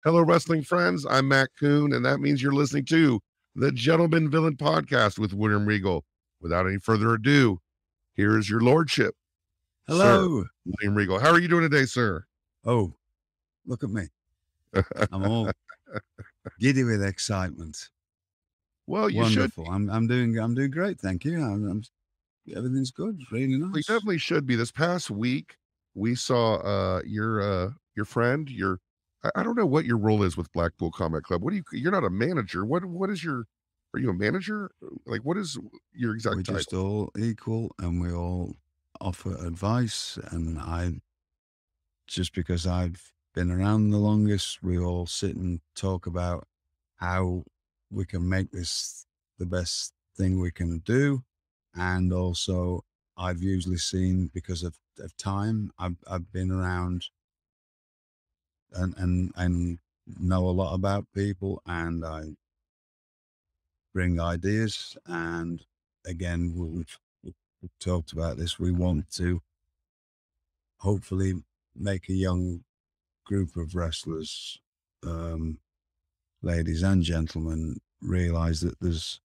Hello, wrestling friends. I'm Matt Coon, and that means you're listening to the Gentleman Villain Podcast with William Regal. Without any further ado, here is your lordship, Sir Hello. William Regal. How are you doing today, sir? Oh, look at me. I'm all giddy with excitement. Well, you Wonderful. should. I'm doing great. Thank you. Everything's good. Really We nice. definitely should be. This past week, we saw your friend. I don't know what your role is with Blackpool Combat Club. What do you? You're not a manager. What is your? Are you a manager? Like, what is your exact We're title? just all equal, and we all offer advice. And just because I've been around the longest, we all sit and talk about how we can make this the best thing we can do. And also, I've usually seen, because of time, I've been around and know a lot about people, and I bring ideas. And again, we've talked about this. We want to hopefully make a young group of wrestlers, ladies and gentlemen, realize that there's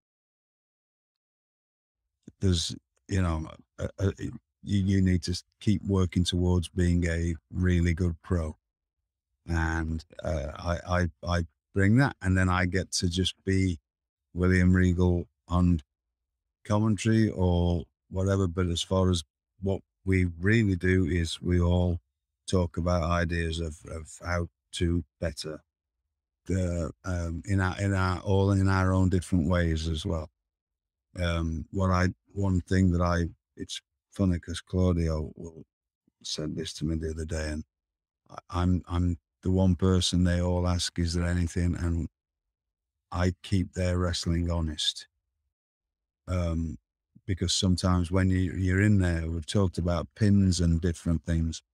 you need to keep working towards being a really good pro. And I bring that, and then I get to just be William Regal on commentary or whatever. But as far as what we really do is we all talk about ideas of how to better in our own different ways as well. One thing that it's funny because Claudio said this to me the other day, and I'm the one person they all ask, is there anything? And I keep their wrestling honest. Because sometimes when you're in there, we've talked about pins and different things.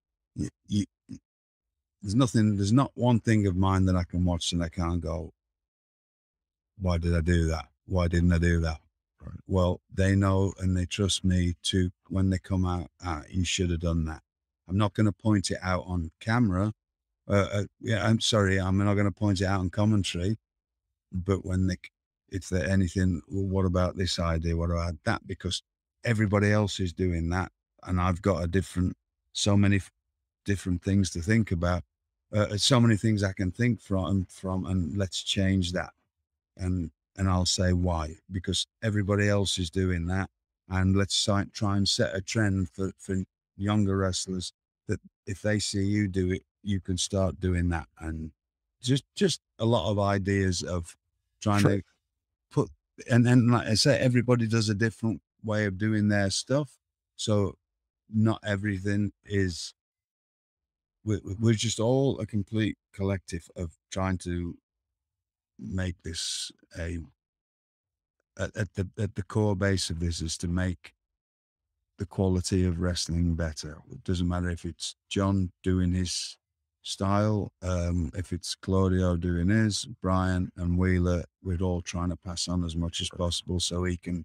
There's not one thing of mine that I can watch and I can't go, why did I do that? Why didn't I do that? Right. Well, they know and they trust me to, when they come out, you should have done that. I'm not going to point it out on camera. I'm sorry, I'm not going to point it out on commentary. But if there anything, well, what about this idea? What about that? Because everybody else is doing that, and I've got so many different things to think about. So many things I can think from, and let's change that. And I'll say why, because everybody else is doing that, and let's try and set a trend for younger wrestlers that if they see you do it, you can start doing that. And just a lot of ideas of trying to put, and then like I say, everybody does a different way of doing their stuff, so not everything is. We're just all a complete collective of trying to make this at the core base of this is to make the quality of wrestling better. It doesn't matter if it's John doing his style, if it's Claudio doing his, Brian and Wheeler, we're all trying to pass on as much as possible so he can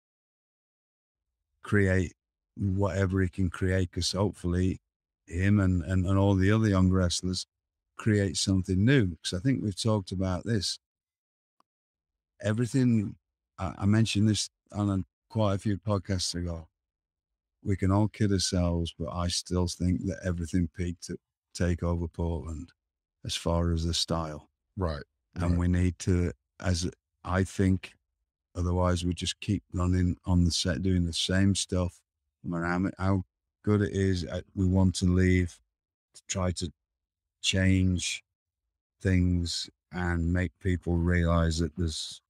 create whatever he can create, because hopefully him and all the other young wrestlers create something new. Because I think we've talked about this. Everything, I mentioned this on quite a few podcasts ago. We can all kid ourselves, but I still think that everything peaked at TakeOver Portland as far as the style. Right. And we need to, I think, otherwise we just keep running on the set, doing the same stuff. No matter how good it is, we want to leave to try to change things and make people realize that there's,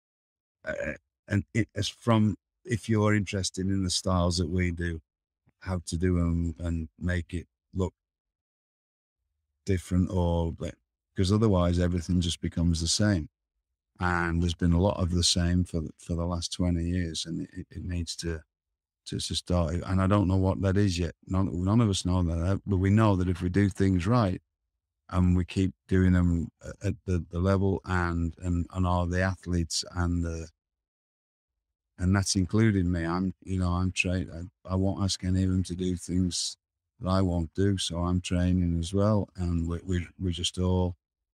if you're interested in the styles that we do, how to do them and make it look different, because otherwise everything just becomes the same. And there's been a lot of the same for the last 20 years, and it needs to start. And I don't know what that is yet. None of us know that, but we know that if we do things right and we keep doing them at the level and all the athletes and that's including me. I'm trained. I won't ask any of them to do things that I won't do, so I'm training as well, and we just all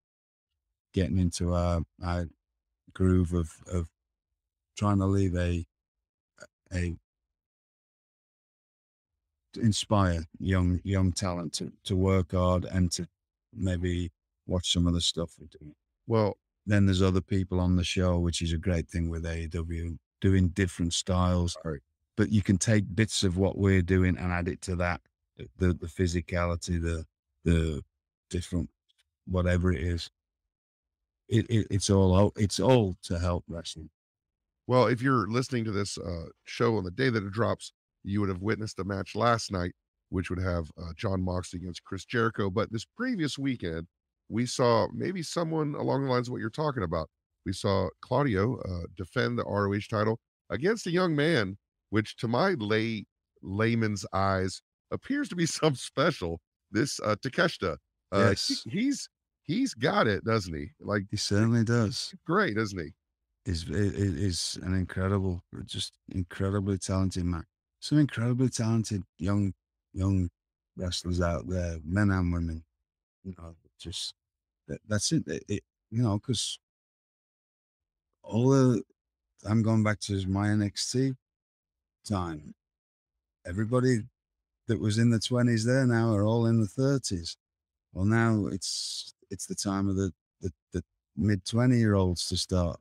getting into our groove of trying to leave a to inspire young talent to work hard and to maybe watch some of the stuff we do. Well, Then there's other people on the show, which is a great thing with AEW, doing different styles. all right. But you can take bits of what we're doing and add it to that. The physicality, the different whatever it is. It's all to help wrestling. Well, if you're listening to this show on the day that it drops, you would have witnessed a match last night, which would have John Moxley against Chris Jericho. But this previous weekend, we saw maybe someone along the lines of what you're talking about. We saw Claudio defend the ROH title against a young man, which to my layman's eyes appears to be some special. This Takeshita, Yes, he's got it, doesn't he? Like he certainly does. great, isn't he? Is an incredible, just incredibly talented man. Some incredibly talented young wrestlers out there, men and women. You know, just that's it. You know, because all the I'm going back to my NXT time. Everybody that was in the 20s there now are all in the 30s. Well, now it's the time of the mid 20-year-olds to start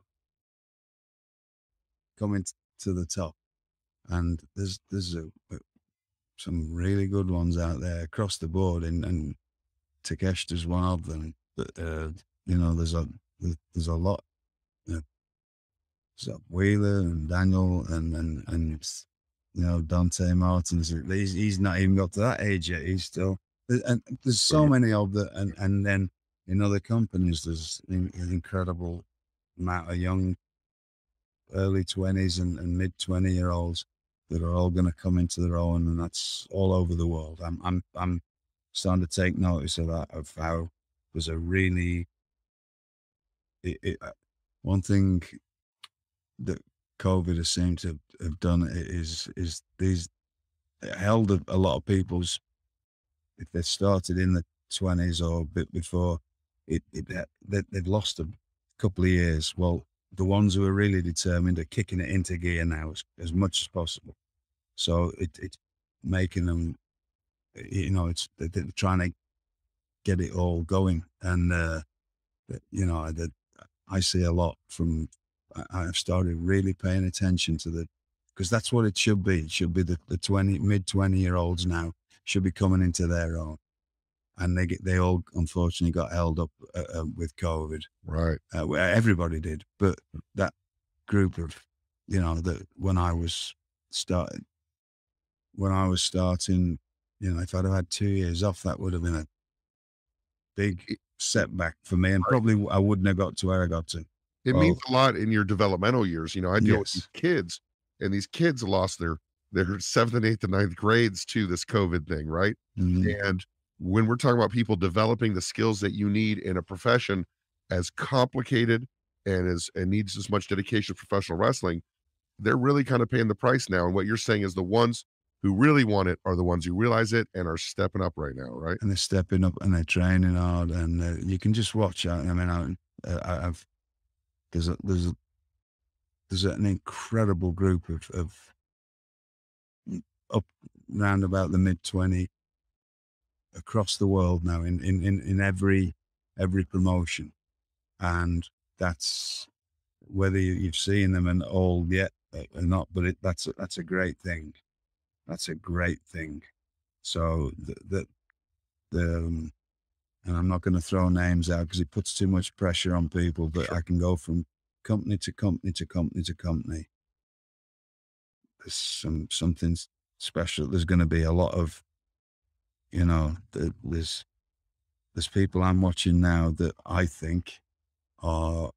coming to the top, and there's some really good ones out there across the board, and Takeshita's one of them. But you know, there's a lot. You know, there's Wheeler and Daniel and you know, Dante Martins. He's not even got to that age yet. He's still, and there's so many of the, and then in other companies there's an incredible amount of young early 20s and mid 20-year-olds that are all going to come into their own, and that's all over the world. I'm starting to take notice of that, of how there's a really one thing that COVID has seemed to have done is these it held a lot of people's, if they started in the 20s or a bit before, they've lost a couple of years. Well, the ones who are really determined are kicking it into gear now as much as possible. So it's making them, you know, they're trying to get it all going. And, you know, I see a lot from, I've started really paying attention to because that's what it should be. It should be the mid 20-year-olds now should be coming into their own. And they all unfortunately got held up with COVID. Right. Everybody did, but that group of, you know, that when I was starting, you know, if I'd have had 2 years off, that would have been a big setback for me, and probably I wouldn't have got to where I got to. It means a lot in your developmental years. You know, I deal with Yes. these kids, and these kids lost their 7th and 8th and 9th grades to this COVID thing, right? Mhm. And when we're talking about people developing the skills that you need in a profession as complicated and needs as much dedication as professional wrestling, they're really kind of paying the price now. And what you're saying is the ones who really want it are the ones who realize it and are stepping up right now, right? And they're stepping up and they're training hard, and you can just watch. I mean, I've there's an incredible group of up round about the mid 20 across the world now in every promotion, and that's whether you've seen them and all yet or not, but that's a great thing. That's a great thing. So and I'm not going to throw names out because it puts too much pressure on people, but I can go from company to company to company to company. There's something special. There's going to be a lot of, you know, there's people I'm watching now that I think are,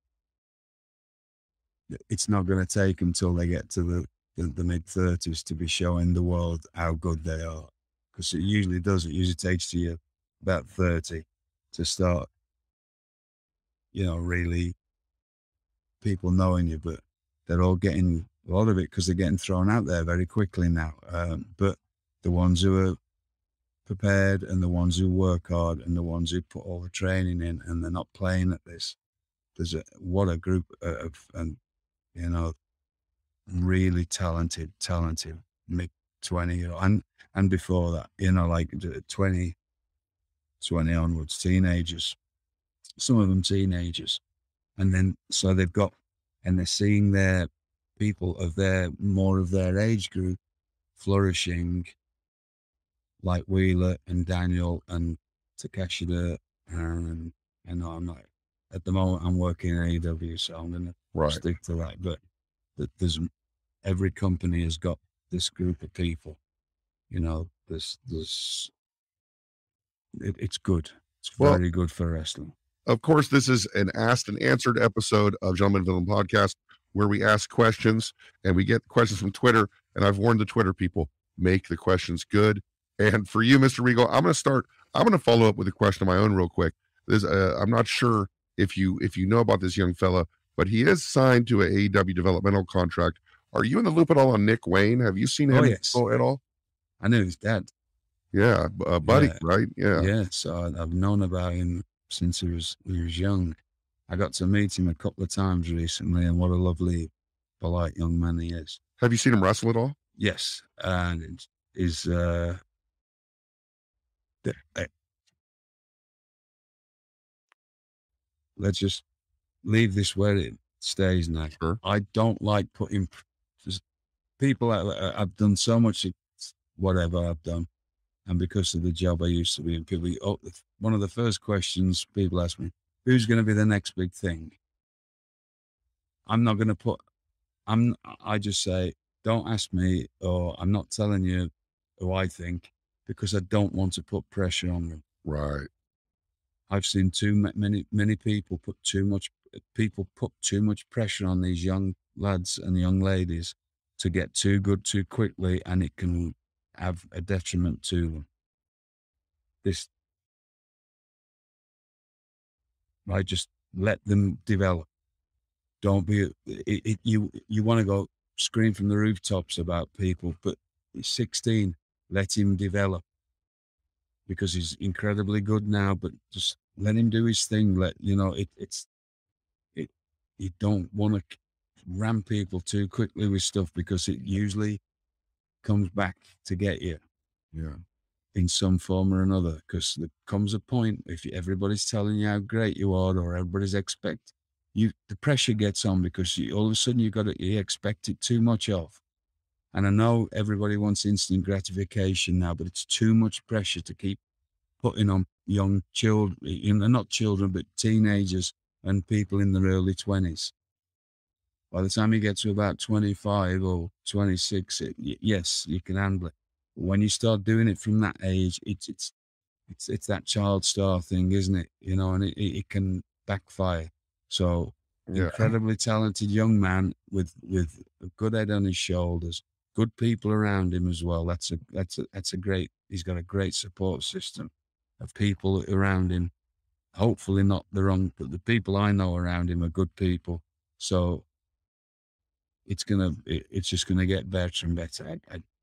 it's not going to take them till they get to the mid 30s to be showing the world how good they are. Because it usually does. It usually takes you about 30 to start, you know, really people knowing you, but they're all getting a lot of it because they're getting thrown out there very quickly now. But the ones who are prepared and the ones who work hard and the ones who put all the training in and they're not playing at this, what a group of, and you know, really talented mid 20 and before that, you know, like 20 onwards, teenagers, some of them teenagers, and then so they've got, and they're seeing their people of their more of their age group flourishing, like Wheeler and Daniel and Takeshita, and I know I'm not at the moment. I'm working in AEW, so I'm gonna stick to that. But there's every company has got this group of people. You know, it's good. It's very good for wrestling. Of course, this is an asked and answered episode of Gentleman Villain Podcast, where we ask questions and we get questions from Twitter. And I've warned the Twitter people, make the questions good. And for you, Mr. Regal, I'm going to follow up with a question of my own real quick. I'm not sure if you know about this young fella, but he is signed to an AEW developmental contract. Are you in the loop at all on Nick Wayne? Have you seen him at all? I knew his dad. Yeah, buddy, right? Yeah. Yeah, so I've known about him since he was young. I got to meet him a couple of times recently, and what a lovely, polite young man he is. Have you seen him wrestle at all? Yes, and is let's just leave this where it stays now. Sure. I don't like putting people out. I've done so much, whatever I've done, and because of the job I used to be in, people. One of the first questions people ask me, "Who's going to be the next big thing?" I'm not going to put. I just say, don't ask me, or I'm not telling you who I think, because I don't want to put pressure on them. Right. I've seen many people put too much pressure on these young lads and young ladies to get too good too quickly, and it can have a detriment to them. I just let them develop. Don't be you want to go scream from the rooftops about people, but he's 16. Let him develop, because he's incredibly good now. But just let him do his thing. You don't want to ram people too quickly with stuff, because it usually comes back to get you. Yeah. In some form or another, because there comes a point, if everybody's telling you how great you are, or everybody's the pressure gets on, because all of a sudden you expect it too much of. And I know everybody wants instant gratification now, but it's too much pressure to keep putting on young children, not children, but teenagers and people in their early 20s. By the time you get to about 25 or 26, yes, you can handle it. But when you start doing it from that age, it's that child star thing, isn't it? You know, and it can backfire. So, incredibly talented young man with a good head on his shoulders, good people around him as well. That's a great. He's got a great support system of people around him. Hopefully not the wrong, but the people I know around him are good people. So it's just gonna get better and better.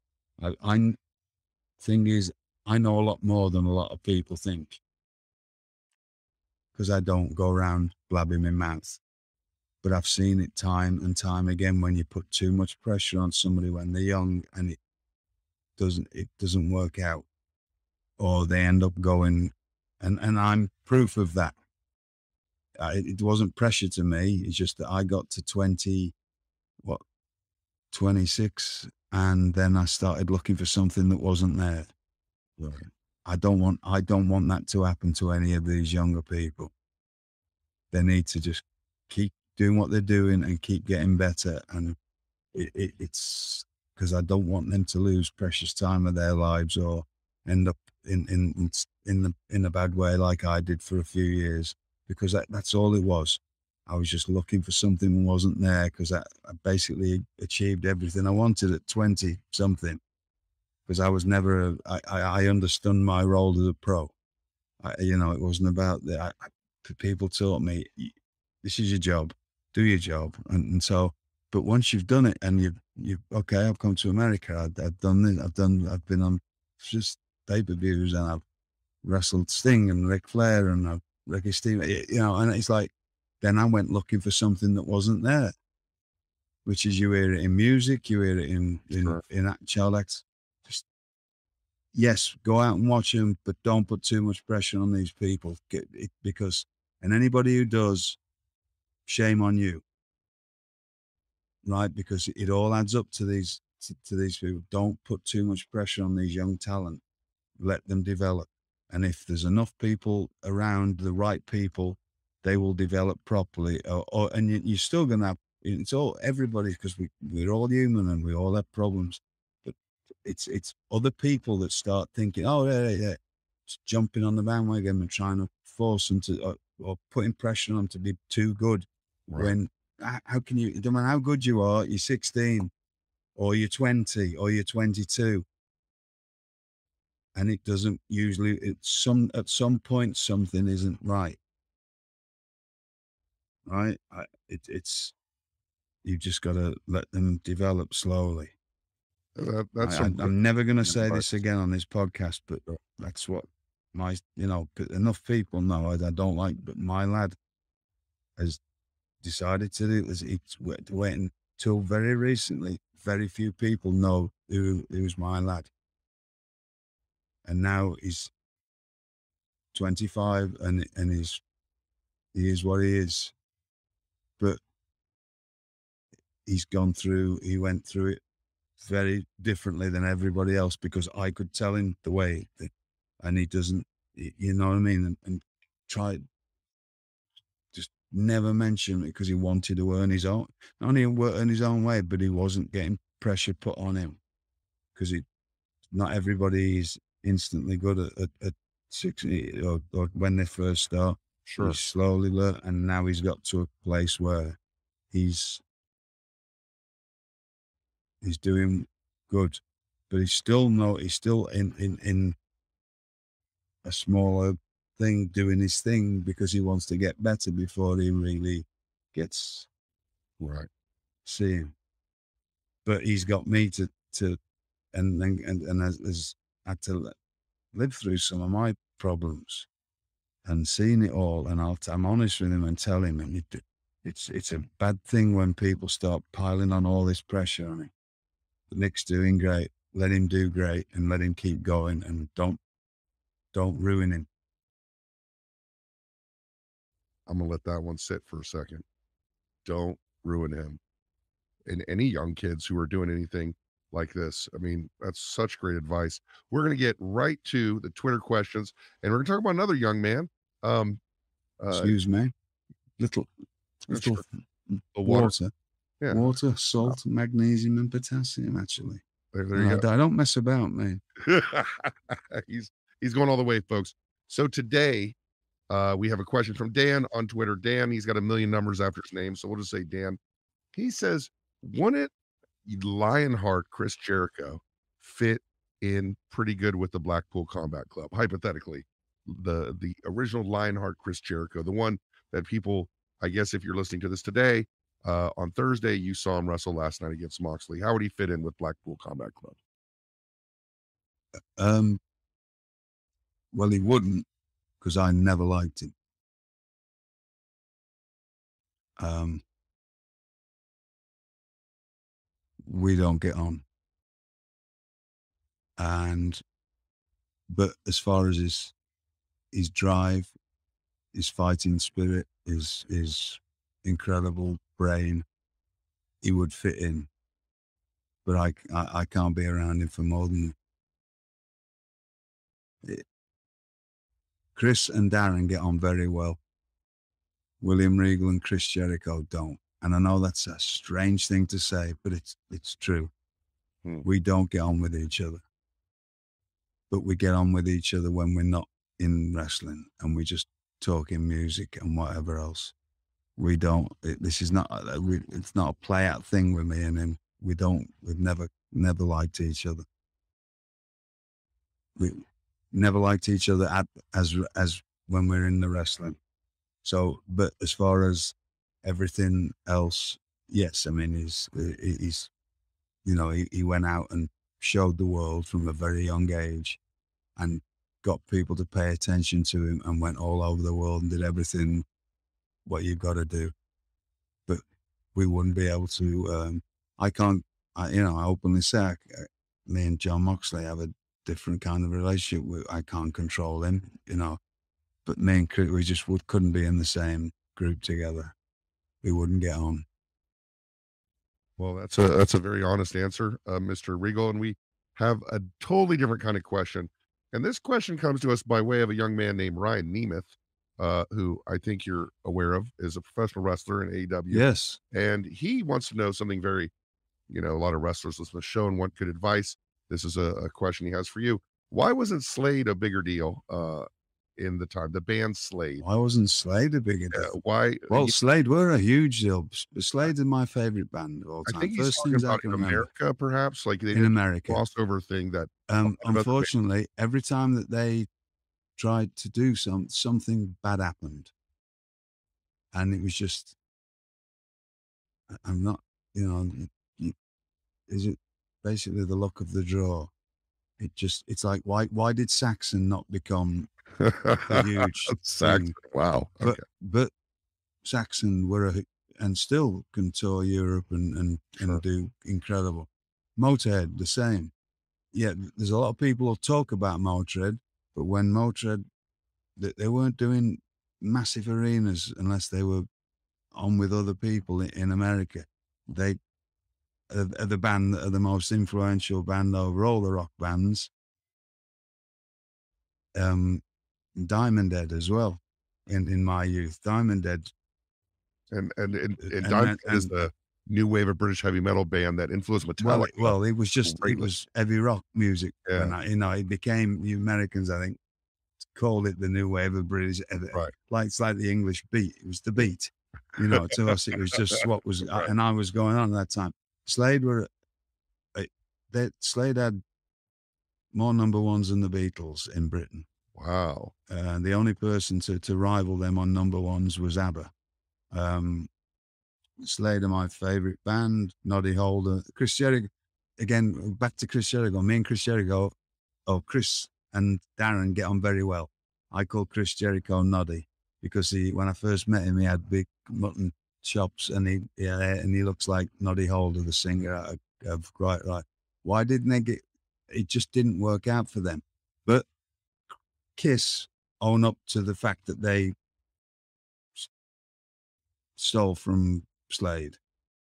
Thing is, I know a lot more than a lot of people think, because I don't go around blabbing my mouth. But I've seen it time and time again, when you put too much pressure on somebody when they're young, and it doesn't work out, or they end up going, and I'm proof of that. It wasn't pressure to me. It's just that I got to 26, and then I started looking for something that wasn't there. Right. I don't want that to happen to any of these younger people. They need to just keep doing what they're doing and keep getting better. And it's because I don't want them to lose precious time of their lives, or end up in a bad way like I did for a few years, because that's all it was. I was just looking for something that wasn't there, because I basically achieved everything I wanted at 20 something, because I was never I understood my role as a pro. It wasn't about that. People taught me, this is your job, do your job. And so, but once you've done it, and you've okay, I've come to America, I've done this, I've been on just pay-per-views, and I've wrestled Sting and Ric Flair and Ricky Steamers, and it's like, then I went looking for something that wasn't there, which is you hear it in music, you hear it Sure. in child acts. Just, yes, go out and watch them, but don't put too much pressure on these people because, and anybody who does, shame on you, right? Because it all adds up to these people. Don't put too much pressure on these young talent. Let them develop. And if there's enough people around, the right people, they will develop properly. And you're still going to have, it's all everybody, because we're all human and we all have problems. But it's other people that start thinking, oh, yeah, just jumping on the bandwagon and trying to force them to, or putting pressure on them to be too good. Right. When, how can you, no matter how good you are, you're 16 or you're 20 or you're 22. And it doesn't usually, at some point, something isn't right. Right. You've just got to let them develop slowly. That's I'm never going to say advice. this again on this podcast, but that's what enough people know I don't like, but my lad has decided to do this. It's waiting till very recently. Very few people know who's my lad. And now he's 25 and he is what he is. But he went through it very differently than everybody else, because I could tell him the way that, and he doesn't, you know what I mean? And try, just never mention it, because he wanted to earn his own, not only earn his own way, but he wasn't getting pressure put on him, because not everybody is instantly good at 60 or when they first start. Sure. He slowly learned, and now he's got to a place where he's doing good, but he's still in a smaller thing, doing his thing, because he wants to get better before he really gets Right. seeing. But he's got me to and has had to live through some of my problems and seen it all. And I'm honest with him and tell him, and it's a bad thing when people start piling on all this pressure on him. Nick's doing great. Let him do great and let him keep going, and don't ruin him. I'm gonna let that one sit for a second. Don't ruin him. And any young kids who are doing anything like this, I mean, that's such great advice. We're gonna get right to the Twitter questions, and we're gonna talk about another young man. Excuse me. Little Sure. Water. water. Yeah. Water, salt, magnesium, and potassium, actually. There you go. I don't mess about, man. He's going all the way, folks. So today, we have a question from Dan on Twitter. Dan, he's got a million numbers after his name, so we'll just say Dan. He says, wouldn't Lionheart Chris Jericho fit in pretty good with the Blackpool Combat Club? Hypothetically, the original Lionheart Chris Jericho, the one that people, I guess if you're listening to this today, on Thursday, you saw him wrestle last night against Moxley. How would he fit in with Blackpool Combat Club? Well, he wouldn't, because I never liked him. We don't get on. But as far as his drive, his fighting spirit, his incredible brain, he would fit in. But I can't be around him for more than Chris and Darren get on very well. William Regal and Chris Jericho don't. And I know that's a strange thing to say, but it's true. We don't get on with each other. But we get on with each other when we're not in wrestling, and we just talk in music and whatever else. We don't, it's not a play out thing with me and him. We've never liked each other. We never liked each other as when we're in the wrestling. So, but as far as everything else, yes, I mean, he's he went out and showed the world from a very young age and got people to pay attention to him, and went all over the world and did everything what you've got to do. But we wouldn't be able to. I can't. I openly say, me and John Moxley have a different kind of relationship. I can't control him, But me and Chris, we just couldn't be in the same group together. We wouldn't get on. Well, that's a very honest answer, Mr. Regal, and we have a totally different kind of question. And this question comes to us by way of a young man named Ryan Nemeth, who I think you're aware of, is a professional wrestler in AEW. Yes. And he wants to know something very, a lot of wrestlers listen to the show and want good advice. This is a question he has for you. Why wasn't Slade a bigger deal in the time, the band Slade? Why wasn't Slade a bigger deal? Why? Well, Slade were a huge deal. Slade is my favorite band of all I time. think he's talking about in America, perhaps, like they in America crossover thing that. Unfortunately, every time that they tried to do something bad happened, and it was just, I'm not, is it basically the luck of the draw? It's like, why did Saxon not become a huge Saxon? thing? Wow. Okay. But Saxon were and still can tour Europe and do incredible. Motorhead, the same. Yeah, there's a lot of people who talk about Motorhead, but when Motorhead, they weren't doing massive arenas unless they were on with other people in America. They are the band that are the most influential band over all the rock bands. Diamond Head as well, in my youth. Diamond Head. And Diamond Head is the new wave of British heavy metal band that influenced Metallica. Well, it was heavy rock music. Yeah. It became, the Americans, I think, called it the new wave of British. Right. It's like the English beat. It was the beat. To us, it was just what was, right. And I was going on at that time. Slade Slade had more number ones than the Beatles in Britain. Wow. And the only person to rival them on number ones was ABBA. Slade are my favorite band. Noddy Holder, Chris Jericho. Again, back to Chris Jericho. Me and Chris Jericho, Chris and Darren get on very well. I call Chris Jericho Noddy because when I first met him, he had big mutton chops and he looks like Noddy Holder, the singer of Quite Right. Why didn't they get? It just didn't work out for them. But Kiss own up to the fact that they stole from Slade.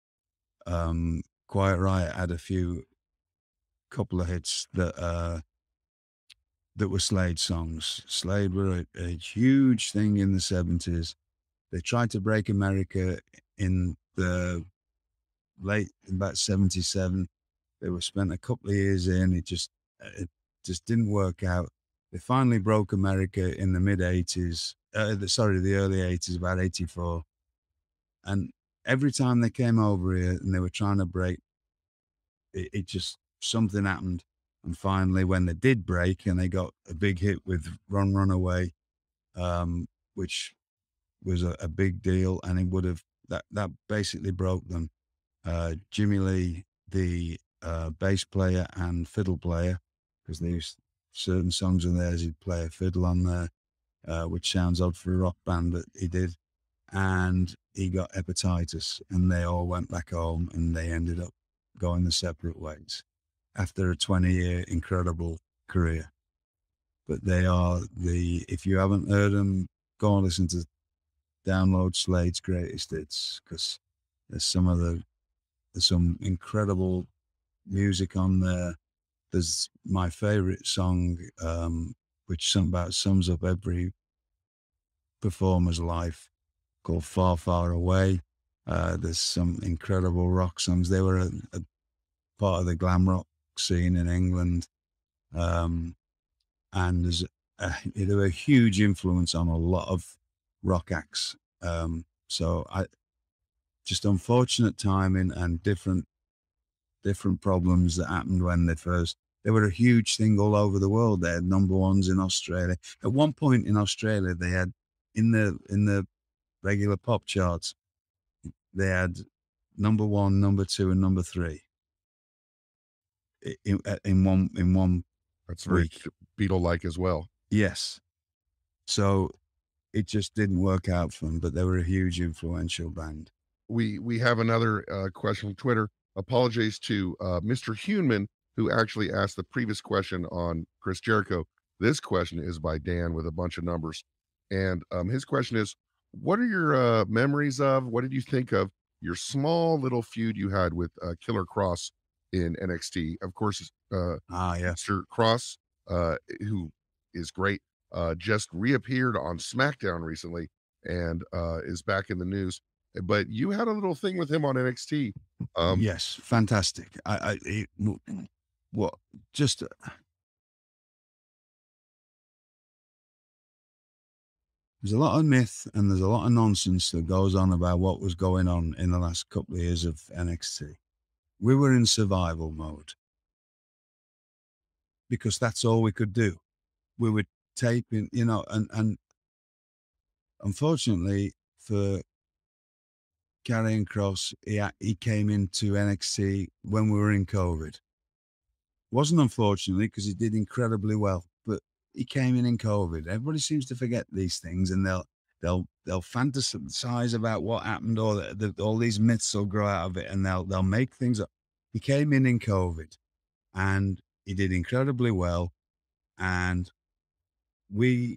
Quiet Riot had couple of hits that were Slade songs. Slade were a huge thing in the 70s. They tried to break America in the late, about 77. They were spent a couple of years in. It just didn't work out. They finally broke America in the mid-80s. The early 80s, about 84. And every time they came over here and they were trying to break, it just, something happened. And finally, when they did break and they got a big hit with Run, Run Away, which was a big deal, and it would have, that basically broke them. Jimmy Lee, the bass player and fiddle player, because there used certain songs in theirs, he'd play a fiddle on there, which sounds odd for a rock band, but he did. And he got hepatitis, and they all went back home, and they ended up going their separate ways after a 20-year incredible career. But they are if you haven't heard them, go and listen to, download Slade's greatest hits, because there's some incredible music on there. There's my favorite song, which sums up every performer's life, called Far, Far Away. There's some incredible rock songs. They were a part of the glam rock scene in England. And they were a huge influence on a lot of rock acts. So just unfortunate timing and different problems that happened when they were a huge thing all over the world. They had number ones in Australia. At one point in Australia, they had in the regular pop charts, they had number 1, number 2, and number 3 in one. That's very Beatle-like as well. Yes. So it just didn't work out for them. But they were a huge influential band. We have another question from Twitter. Apologies to Mr. Human, who actually asked the previous question on Chris Jericho. This question is by Dan with a bunch of numbers, and his question is, "What are your memories of? What did you think of your small little feud you had with Killer Cross in NXT? Of course, Yeah. Mr. Cross, who is great, just reappeared on SmackDown recently and is back in the news. But you had a little thing with him on NXT. Yes, fantastic. What just there's a lot of myth and there's a lot of nonsense that goes on about what was going on in the last couple of years of NXT. We were in survival mode because that's all we could do. We were taping, and unfortunately for Karrion Kross, he came into NXT when we were in COVID. Wasn't unfortunately because he did incredibly well, but he came in COVID. Everybody seems to forget these things, and they'll fantasize about what happened, or all these myths will grow out of it, and they'll make things up. He came in COVID, and he did incredibly well, and we,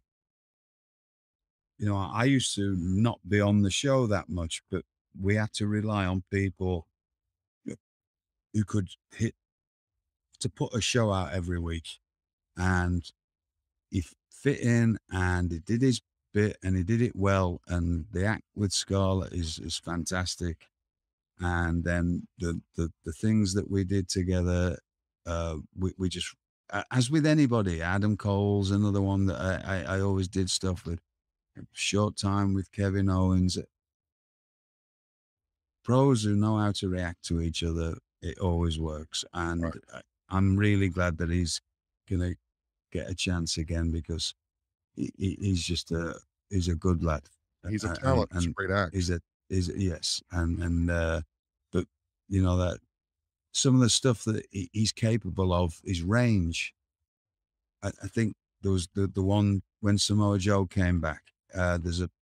I used to not be on the show that much, but we had to rely on people who could hit to put a show out every week, and he fit in and he did his bit and he did it well. And the act with Scarlett is fantastic. And then the things that we did together, we just, as with anybody, Adam Cole's another one that I always did stuff with. Short time with Kevin Owens. Pros who know how to react to each other, it always works. And Right. I'm really glad that he's going to get a chance again because he's just he's a good lad. He's a talent. He's a And great act. yes. But that some of the stuff that he's capable of, his range. I think there was the one when Samoa Joe came back. There's a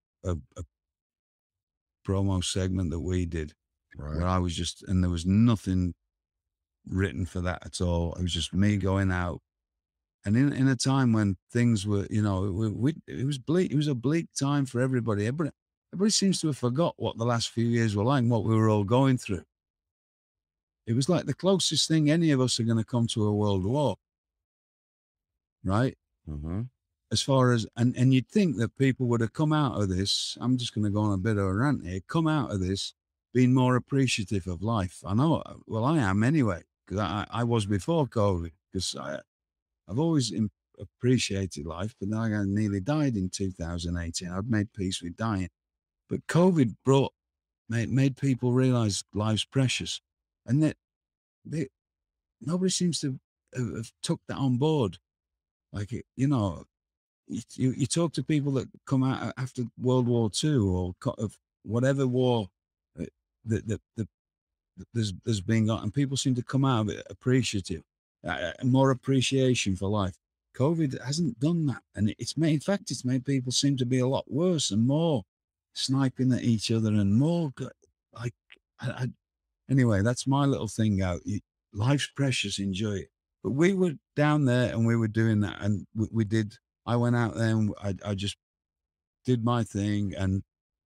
promo segment that we did where Right. I was just, and there was nothing written for that at all. It was just me going out. And in a time when things were, it was bleak. It was a bleak time for everybody. Everybody seems to have forgot what the last few years were like and what we were all going through. It was like the closest thing any of us are going to come to a world war. Right? Mm-hmm. As far as, and you'd think that people would have come out of this, I'm just going to go on a bit of a rant here, come out of this being more appreciative of life. I know, well, I am anyway, because I was before COVID, because I've always appreciated life, but then I nearly died in 2018. I'd made peace with dying. But COVID made people realize life's precious, and that nobody seems to have took that on board. Like, you talk to people that come out after World War II or of whatever war that there's been got, and people seem to come out of it appreciative, more appreciation for life. COVID hasn't done that, and it's made people seem to be a lot worse and more sniping at each other and more like. Anyway, that's my little thing out. Life's precious, enjoy it. But we were down there and we were doing that, and we did. I went out there and I just did my thing, and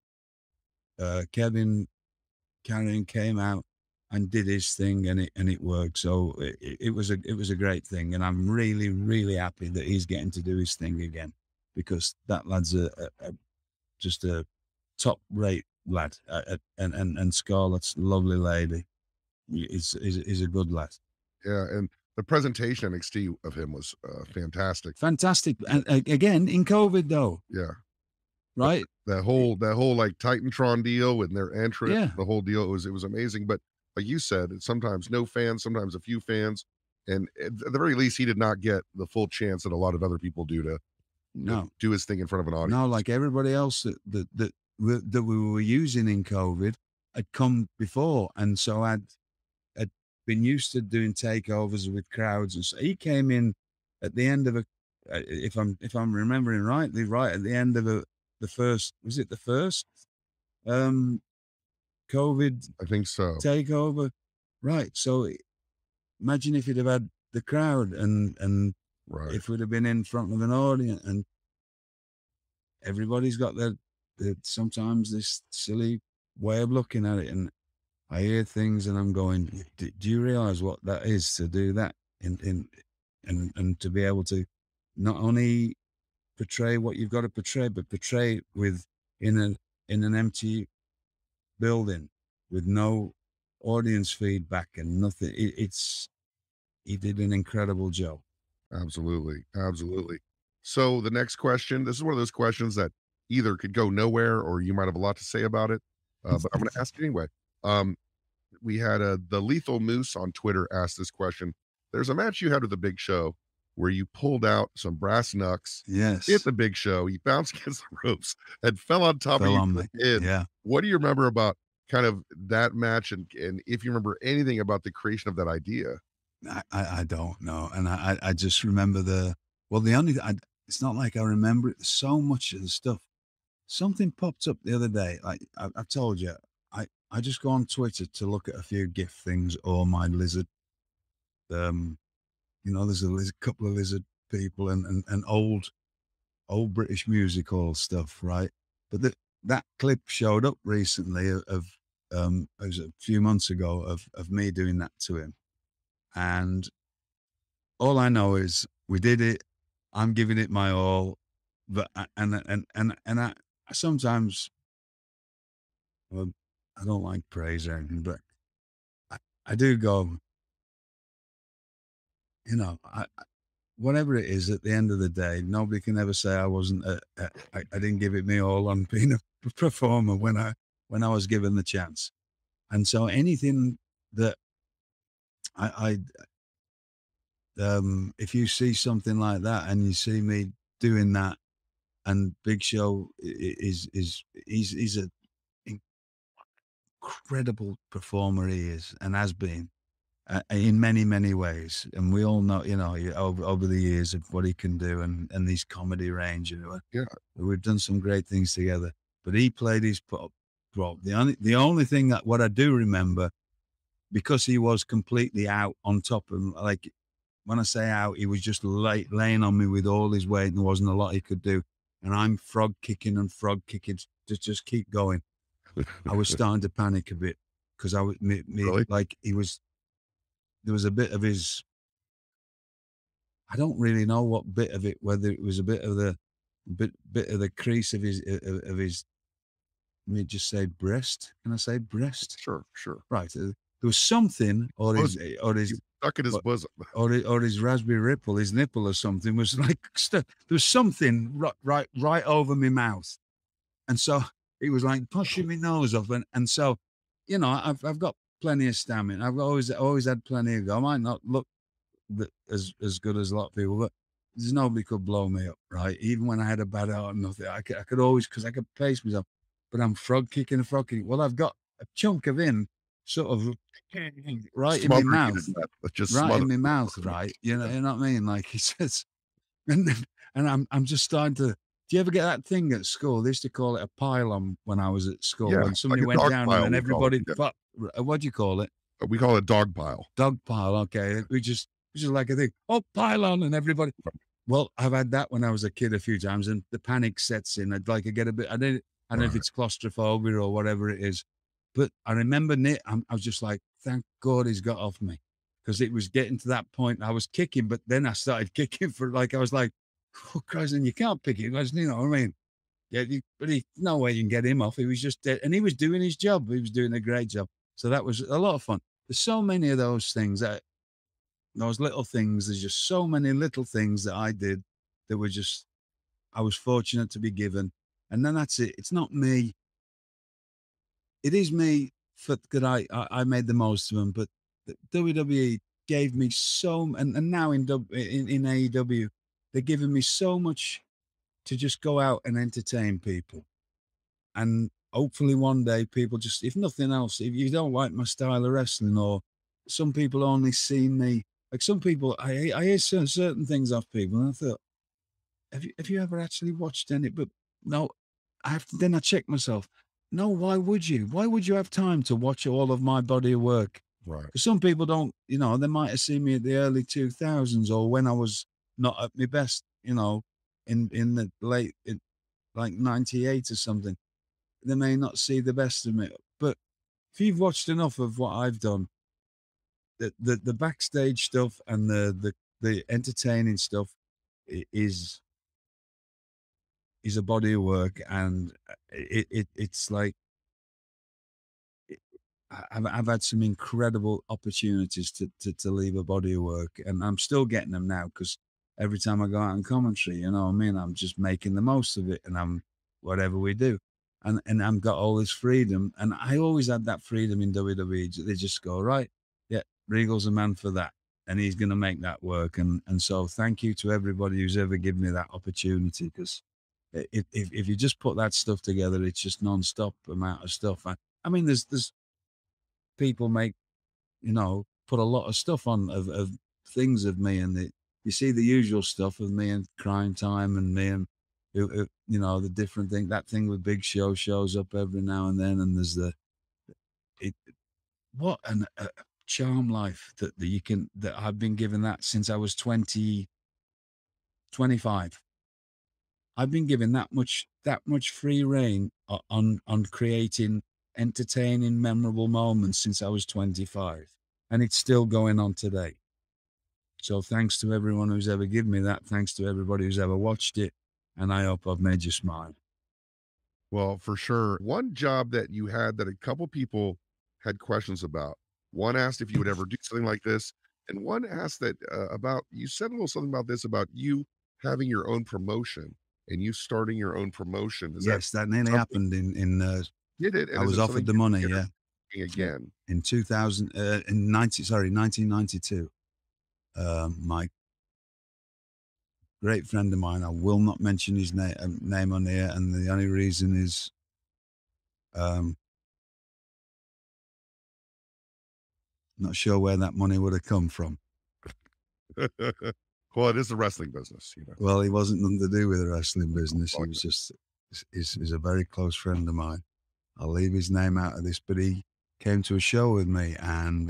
Kevin Karrion came out and did his thing, and it worked. So it was a great thing, and I'm really, really happy that he's getting to do his thing again, because that lad's just a top rate lad, and Scarlett's a lovely lady. He's a good lad. Yeah, and the presentation NXT of him was fantastic. Fantastic, and again in COVID though. Yeah. Right. That whole like Titantron deal and their entrance, Yeah. the whole deal, it was amazing. But like you said, it's sometimes no fans, sometimes a few fans. And at the very least, he did not get the full chance that a lot of other people do to do his thing in front of an audience. No, like everybody else that we were using in COVID had come before, and so had been used to doing takeovers with crowds, and so he came in at the end of if I'm remembering rightly, right at the end of the first, was it the first um, COVID I think so. takeover? Right. So imagine if you'd have had the crowd and Right. if we'd have been in front of an audience, and everybody's got their sometimes this silly way of looking at it. And I hear things and I'm going, do you realize what that is to do that and to be able to not only portray what you've got to portray, but portray it with in an empty building with no audience feedback and nothing. He did an incredible job. Absolutely. Absolutely. So the next question, this is one of those questions that either could go nowhere or you might have a lot to say about it. But I'm going to ask it anyway. Um, we had the Lethal Moose on Twitter asked this question. There's a match you had with the Big Show where you pulled out some brass knucks, hit Yes, the Big Show, he bounced against the ropes and fell on top of fell you on to me. the pin. Yeah, What do you remember about kind of that match and if you remember anything about the creation of that idea? I don't know, and I just remember the only it's not like I remember it. So much of the stuff. Something popped up the other day. Like I've told you, I just go on Twitter to look at a few GIF things or my lizard. There's couple of lizard people and old British music hall stuff, right? But that clip showed up recently it was a few months ago of me doing that to him, and all I know is we did it. I'm giving it my all, but and I sometimes, well, I don't like praise or anything, but I do go, whatever it is. At the end of the day, nobody can ever say I wasn't. I didn't give it me all on being a performer when I was given the chance, and so anything that I if you see something like that and you see me doing that, and Big Show he's an incredible performer, he is and has been in many ways, and we all know over the years of what he can do and these comedy range, Yeah. we've done some great things together. But he played his role. The only thing that what I do remember, because he was completely out on top of him, like when I say out, he was just laying on me with all his weight, and there wasn't a lot he could do. And I'm frog kicking to just keep going. I was starting to panic a bit because I was Really? like he was. There was a bit of his. I don't really know what bit of it. Whether it was a bit of the bit of the crease of his of his. Let me just say breast. Can I say breast? Sure, sure. Right. There was something, or his Bosom. or You his stuck in his bosom. or his raspberry ripple, his nipple or something was like there was something right over my mouth, and so it was like pushing my nose off, and so I've got plenty of stamina. I've always had plenty of go. I might not look as good as a lot of people, but there's nobody could blow me up, right? Even when I had a bad heart and nothing, I could always, because I could pace myself. But I'm frog kicking. Well, I've got a chunk of him sort of right in my Smothering you mouth, to death. Just right in smothering my you. mouth, right? You know what I mean? Like he says, and I'm just starting to. Do you ever get that thing at school? They used to call it a pylon when I was at school. Yeah, When like somebody a went dog down and pile, then we call it. everybody, Yeah. what do you call it? We call it a dog pile. Dog pile. Okay, which is like a thing. Oh, pylon, and everybody. Well, I've had that when I was a kid a few times, and the panic sets in. I'd like to get a bit. I don't know if Right. it's claustrophobia or whatever it is, but I remember I was just like, thank God he's got off me, because it was getting to that point. I was kicking, but then I started kicking for I was like, oh Christ, and you can't pick it, because you know what I mean. Yeah, but no way you can get him off. He was just dead, and he was doing his job. He was doing a great job. So that was a lot of fun. There's so many of those things those little things. There's just so many little things that I did that were just, I was fortunate to be given. And then that's it. It's not me. It is me that I made the most of them. But the WWE gave me and now in AEW, they're giving me so much to just go out and entertain people. And hopefully one day people just, if nothing else, if you don't like my style of wrestling, or some people only see me, like some people, I hear certain things off people, and I thought, have you ever actually watched any? But no, then I check myself. No, why would you? Why would you have time to watch all of my body of work? Right. Because some people don't, they might have seen me at the early 2000s or when I was not at my best, in the late, like 98 or something. They may not see the best of me. But if you've watched enough of what I've done, the backstage stuff and the entertaining stuff is a body of work, and it's like I've had some incredible opportunities to leave a body of work, and I'm still getting them now because every time I go out in commentary, you know what I mean, I'm just making the most of it, and I'm whatever we do, and I've got all this freedom, and I always had that freedom in WWE. They just go, right, yeah, Regal's a man for that, and he's going to make that work, and so thank you to everybody who's ever given me that opportunity, because if you just put that stuff together, it's just non-stop amount of stuff. I mean, there's people put a lot of stuff on of things of me, and you see the usual stuff of me and Crime Time and me and the different thing. That thing with Big Show shows up every now and then, and there's it, what a charm life that I've been given that since I was 25. I've been given that much free reign on creating entertaining, memorable moments since I was 25, and it's still going on today. So thanks to everyone who's ever given me that. Thanks to everybody who's ever watched it, and I hope I've made you smile. Well, for sure. One job that you had that a couple people had questions about. One asked if you would ever do something like this, and one asked that about you said a little something about this about you having your own promotion and you starting your own promotion. Is that Yes, that nearly something happened did it? I And is was it offered something the you'd money, be yeah, entertaining again? in 2000, in 1992. My great friend of mine, I will not mention his name on here, and the only reason is, um, not sure where that money would have come from. Well, it is the wrestling business, you know. Well, he wasn't nothing to do with the wrestling business. He Fuck was it. just, he's a very close friend of mine. I'll leave his name out of this, but he came to a show with me, and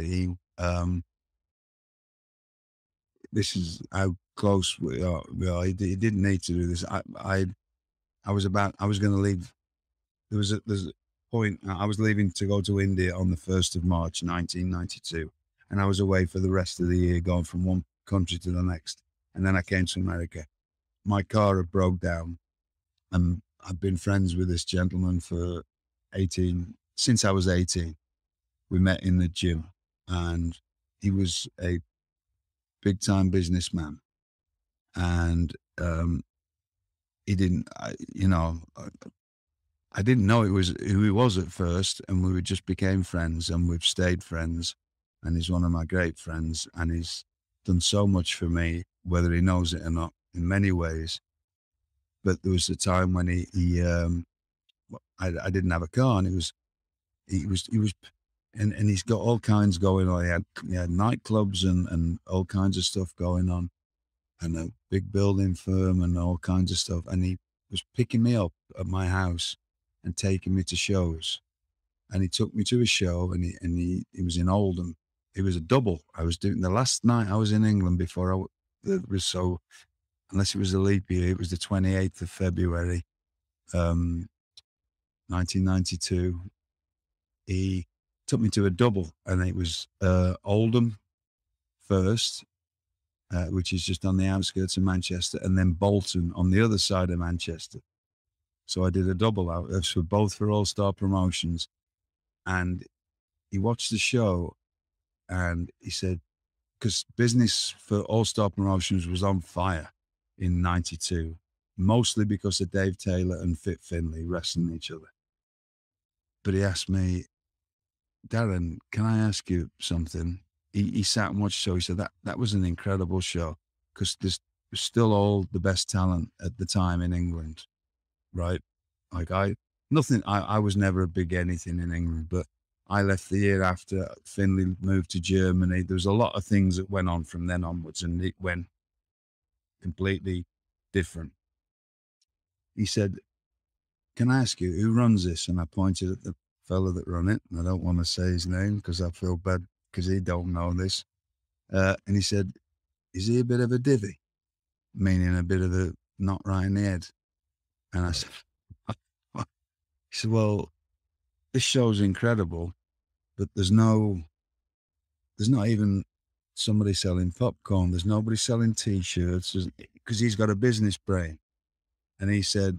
this is how close we are. He didn't need to do this. I was going to leave. There's a point. I was leaving to go to India on the 1st of March, 1992, and I was away for the rest of the year, going from one country to the next. And then I came to America. My car had broke down, and I've been friends with this gentleman for since I was 18. We met in the gym, and he was a big time businessman, and he didn't, I didn't know who he was at first, and we just became friends, and we've stayed friends, and he's one of my great friends, and he's done so much for me, whether he knows it or not, in many ways. But there was a time when I didn't have a car, and he was, and he's got all kinds going on. He had nightclubs and all kinds of stuff going on, and a big building firm and all kinds of stuff. And he was picking me up at my house and taking me to shows. And he took me to a show, and he was in Oldham. It was a double. I was doing the last night I was in England before it was so, unless it was a leap year, it was the 28th of February, 1992. He took me to a double, and it was Oldham first, which is just on the outskirts of Manchester, and then Bolton on the other side of Manchester. So I did a double out for both for All Star Promotions, and he watched the show, and he said, because business for All Star Promotions was on fire in '92, mostly because of Dave Taylor and Fit Finlay wrestling each other. But he asked me, Darren, can I ask you something? He sat and watched the show. He said that was an incredible show, because there's still all the best talent at the time in England, right? Like I was never a big anything in England, but I left the year after Finlay moved to Germany. There was a lot of things that went on from then onwards, and it went completely different. He said, can I ask you, who runs this? And I pointed at the fella that run it. And I don't want to say his name because I feel bad because he don't know this. And he said, is he a bit of a divvy? Meaning a bit of a not right in the head. And I said, he said, well, this show's incredible, but there's not even somebody selling popcorn. There's nobody selling T-shirts because he's got a business brain. And he said,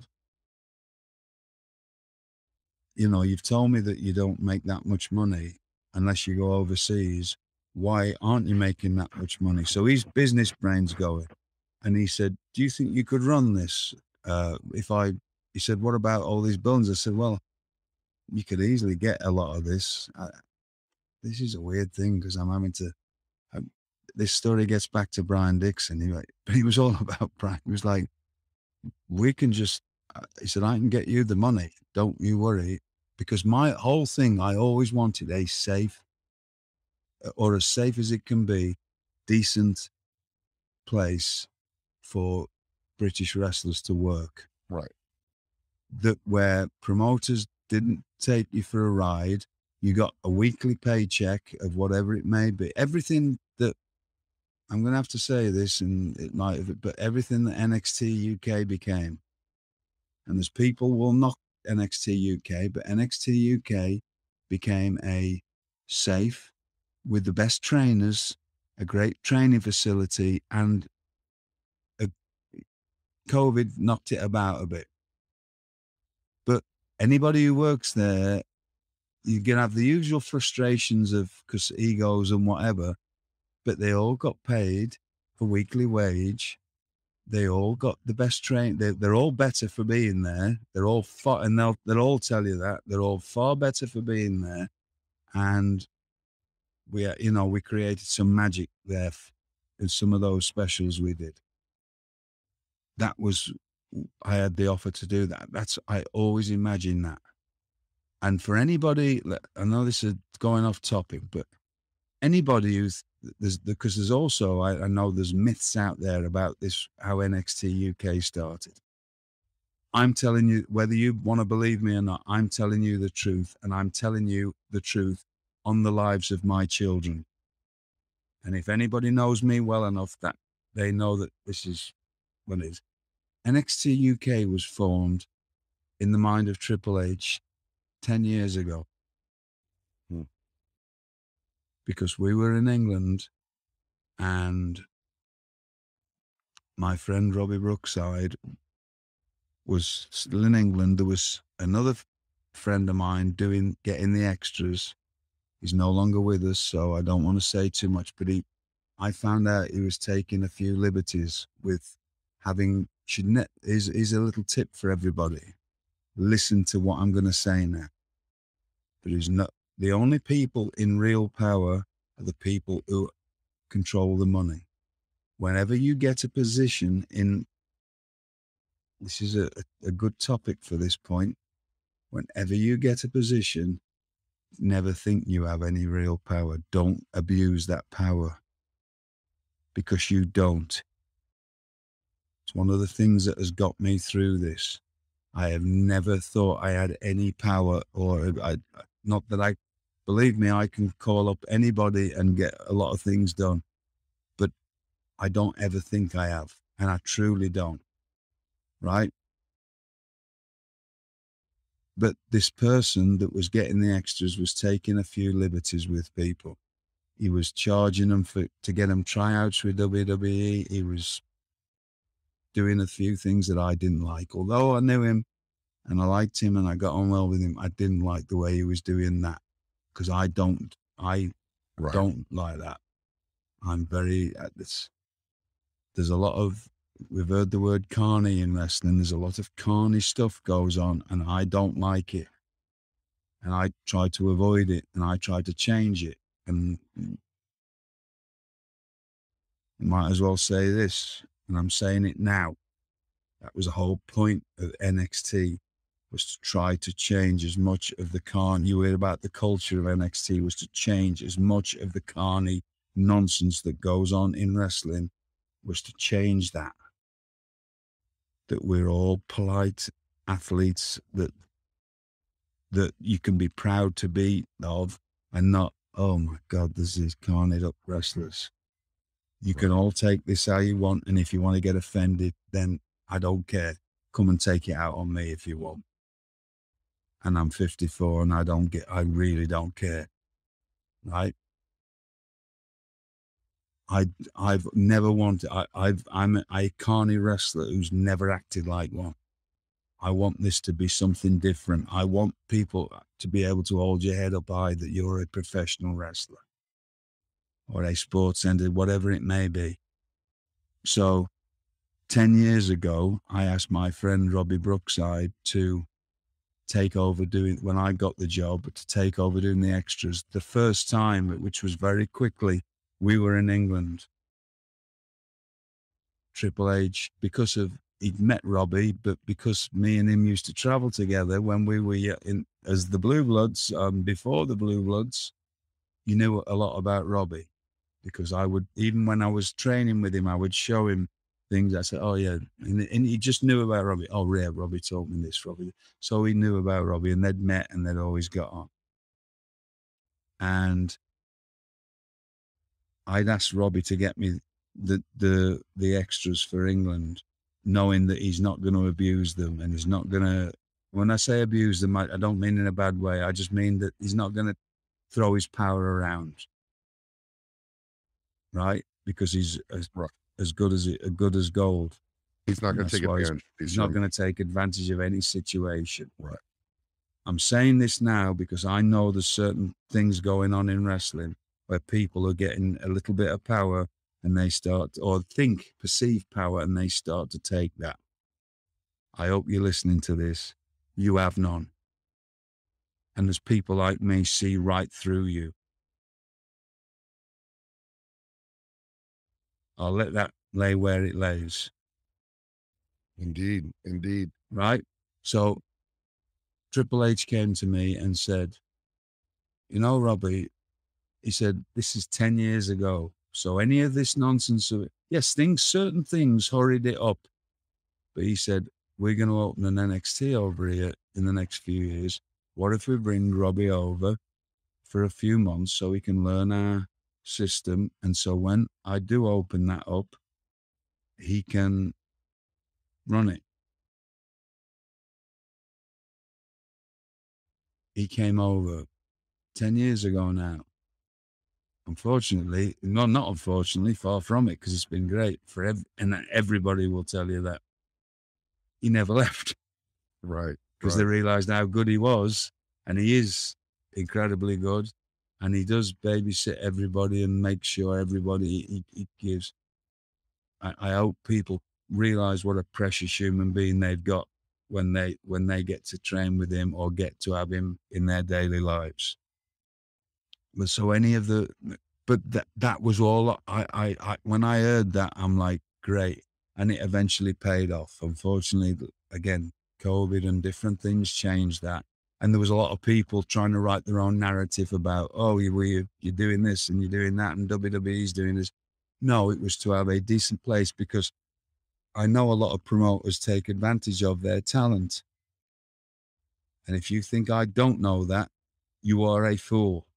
you know, you've told me that you don't make that much money unless you go overseas. Why aren't you making that much money? So his business brain's going. And he said, do you think you could run this? He said, what about all these buildings? I said, well, you could easily get a lot of this. This is a weird thing because I'm having to, this story gets back to Brian Dixon. He was all about Brian. He was like, we can just, he said, I can get you the money. Don't you worry. Because my whole thing, I always wanted a safe, or as safe as it can be, decent place for British wrestlers to work. Right. That where promoters didn't take you for a ride, you got a weekly paycheck of whatever it may be. Everything that, I'm going to have to say this, and it might have, but everything that NXT UK became, and there's people will knock NXT UK, but NXT UK became a safe, with the best trainers, a great training facility, and COVID knocked it about a bit. But anybody who works there, you can have the usual frustrations of because egos and whatever, but they all got paid for weekly wage. They all got the best train. They're all better for being there. They're all far, and they'll all tell you that they're all far better for being there. And we created some magic there in some of those specials we did. That was, I had the offer to do that. I always imagine that. And for anybody, I know this is going off topic, but anybody because there's also, I know there's myths out there about this, how NXT UK started. I'm telling you, whether you want to believe me or not, I'm telling you the truth, and I'm telling you the truth on the lives of my children. And if anybody knows me well enough, that they know that this is what it is. NXT UK was formed in the mind of Triple H 10 years ago. Because we were in England, and my friend Robbie Brookside was still in England. There was another friend of mine getting the extras. He's no longer with us, so I don't want to say too much, but I found out he was taking a few liberties with having, here's a little tip for everybody. Listen to what I'm going to say now. But he's not, the only people in real power are the people who control the money. Whenever you get a position in, this is a good topic for this point. Whenever you get a position, never think you have any real power. Don't abuse that power, because you don't. It's one of the things that has got me through this. I have never thought I had any power, not that I, believe me, I can call up anybody and get a lot of things done, but I don't ever think I have, and I truly don't, right? But this person that was getting the extras was taking a few liberties with people. He was charging them to get them tryouts with WWE. He was doing a few things that I didn't like. Although I knew him and I liked him and I got on well with him, I didn't like the way he was doing that, because I don't like that. I'm very, there's a lot of, we've heard the word carny in wrestling. There's a lot of carny stuff goes on, and I don't like it. And I try to avoid it, and I try to change it. And I might as well say this, and I'm saying it now. That was the whole point of NXT, was to try to change as much of the you hear about the culture of NXT, was to change as much of the carny nonsense that goes on in wrestling, was to change that we're all polite athletes that you can be proud to be of, and not, oh my God, this is carned up wrestlers. You can all take this how you want, and if you want to get offended, then I don't care. Come and take it out on me if you want. And I'm 54 and I really don't care. Right? I've never wanted, I'm a carny wrestler who's never acted like one. I want this to be something different. I want people to be able to hold your head up high that you're a professional wrestler or a sports center, whatever it may be. So 10 years ago, I asked my friend Robbie Brookside to take over when I got the job, to take over doing the extras. The first time, which was very quickly, we were in England. Triple H, he'd met Robbie, but because me and him used to travel together when we were as the Blue Bloods, before the Blue Bloods, you knew a lot about Robbie, because even when I was training with him, I would show him things. I said, oh yeah. And he just knew about Robbie. Oh yeah, Robbie told me this, Robbie. So he knew about Robbie, and they'd met and they'd always got on. And I'd asked Robbie to get me the extras for England, knowing that he's not going to abuse them, and he's not going to, when I say abuse them, I don't mean in a bad way. I just mean that he's not going to throw his power around. Right? Because he's as good as gold. He's not going to take advantage. He's not going to take advantage of any situation. Right. I'm saying this now because I know there's certain things going on in wrestling where people are getting a little bit of power and they perceive power, and they start to take that. I hope you're listening to this. You have none. And there's people like me see right through you. I'll let that lay where it lays. Indeed. Right? So Triple H came to me and said, you know, Robbie, he said, this is 10 years ago. So any of this nonsense, yes, certain things hurried it up. But he said, we're going to open an NXT over here in the next few years. What if we bring Robbie over for a few months so he can learn our system? And so when I do open that up, he can run it. He came over 10 years ago now. Unfortunately, not unfortunately, far from it, because it's been great and everybody will tell you that he never left. Right. Because they realized how good he was, and he is incredibly good, and he does babysit everybody and make sure everybody he gives. I hope people realize what a precious human being they've got when they get to train with him or get to have him in their daily lives. But so that was all I when I heard that, I'm like, great. And it eventually paid off. Unfortunately, again, COVID and different things changed that. And there was a lot of people trying to write their own narrative about, oh, you're doing this and you're doing that, and WWE's doing this. No, it was to have a decent place, because I know a lot of promoters take advantage of their talent. And if you think I don't know that, you are a fool.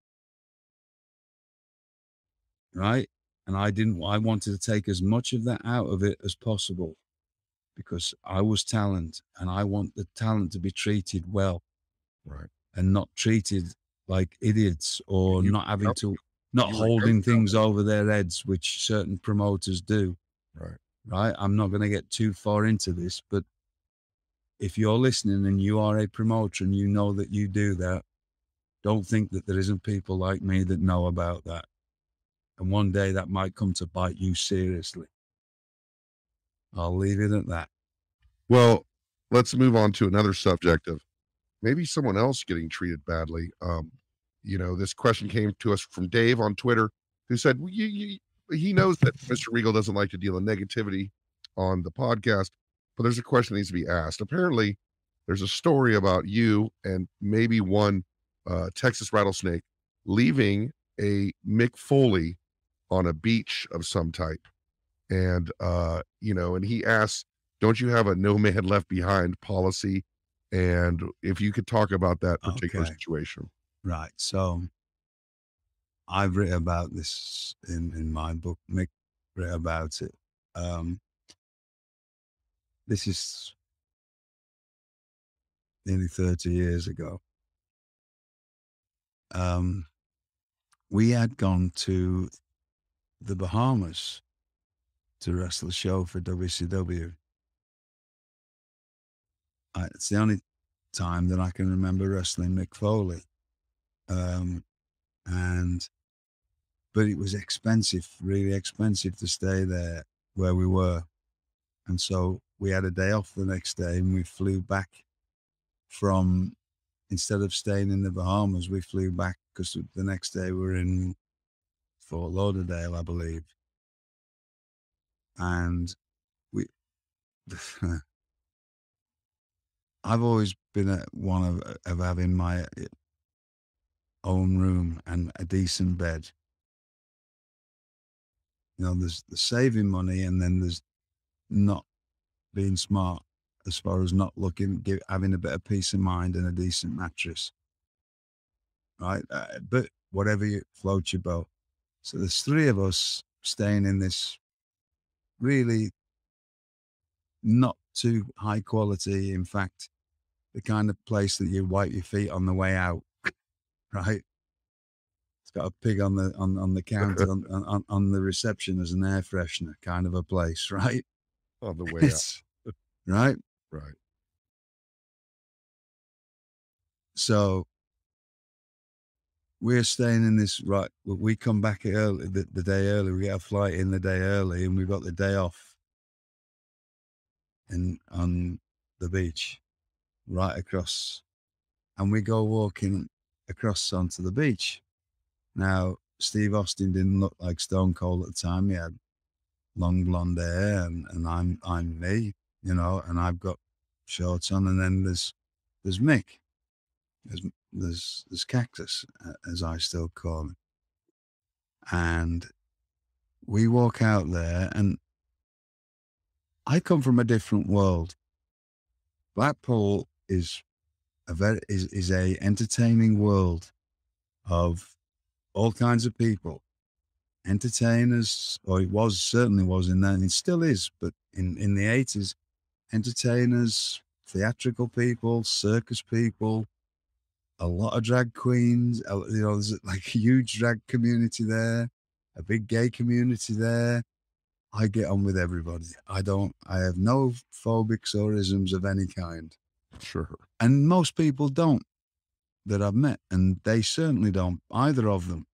Right? And I wanted to take as much of that out of it as possible, because I was talent, and I want the talent to be treated well. Right. And not treated like idiots, or not holding things over their heads, which certain promoters do. Right. I'm not going to get too far into this, but if you're listening and you are a promoter and you know that you do that, don't think that there isn't people like me that know about that. And one day that might come to bite you seriously. I'll leave it at that. Well, let's move on to another subject of maybe someone else getting treated badly. This question came to us from Dave on Twitter, who said he knows that Mr. Regal doesn't like to deal in negativity on the podcast, but there's a question that needs to be asked. Apparently, there's a story about you and maybe one Texas rattlesnake leaving a Mick Foley on a beach of some type. And, and he asks, don't you have a no man left behind policy? And if you could talk about that particular Okay, situation. right. So I've written about this in my book. Mick wrote about it. Um, this is nearly 30 years ago. Um, we had gone to the Bahamas to wrestle a show for WCW. It's the only time that I can remember wrestling Mick Foley. Um, and but it was expensive, really expensive to stay there where we were. And so we had a day off the next day and we flew back from, instead of staying in the Bahamas, we flew back because the next day we were in Fort Lauderdale, I believe. And we, I've always been one of having my own room and a decent bed. You know, there's the saving money, and then there's not being smart as far as not having a bit of peace of mind and a decent mattress, right? But whatever floats your boat. So there's three of us staying in this really not too high quality. In fact, the kind of place that you wipe your feet on the way out, right? It's got a pig on the counter on the reception as an air freshener kind of a place, right? On the way out. It's right. Right. So we're staying in this, right? We come back early, the day early. We get a flight in the day early, and we've got the day off on the beach, right across, and we go walking across onto the beach. Now, Steve Austin didn't look like Stone Cold at the time. He had long blonde hair, and I'm me, you know, and I've got shorts on, and then there's Mick. There's Cactus, as I still call him. And we walk out there, and I come from a different world. Blackpool is a entertaining world of all kinds of people, entertainers, or it certainly was in that, and it still is, but in the 80s, entertainers, theatrical people, circus people, a lot of drag queens. You know, there's like a huge drag community there, a big gay community there. I get on with everybody. I have no phobics or isms of any kind. Sure. And most people don't that I've met, and they certainly don't, either of them.